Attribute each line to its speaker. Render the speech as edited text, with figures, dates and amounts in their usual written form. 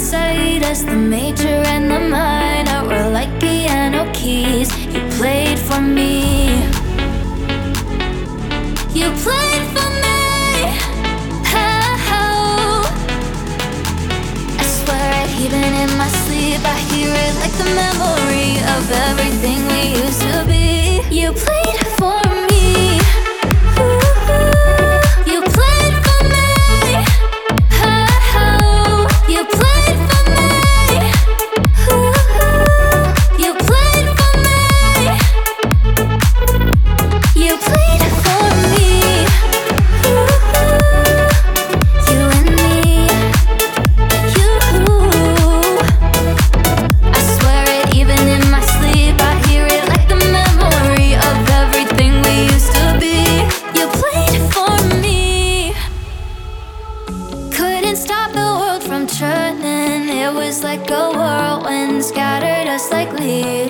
Speaker 1: beside us, the major and the minor were like piano keys. You played for me. You played for me. Oh, I swear it, even in my sleep I hear it like the memory of everything we used to be. You played for me. You played for me. Oh, you played for me. You played for me. You played for me. You and me. You. I swear it, even in my sleep I hear it like the memory of everything we used to be. You played for me. Couldn't stop the world from turning. It was like a whirlwind, scattered us like leaves.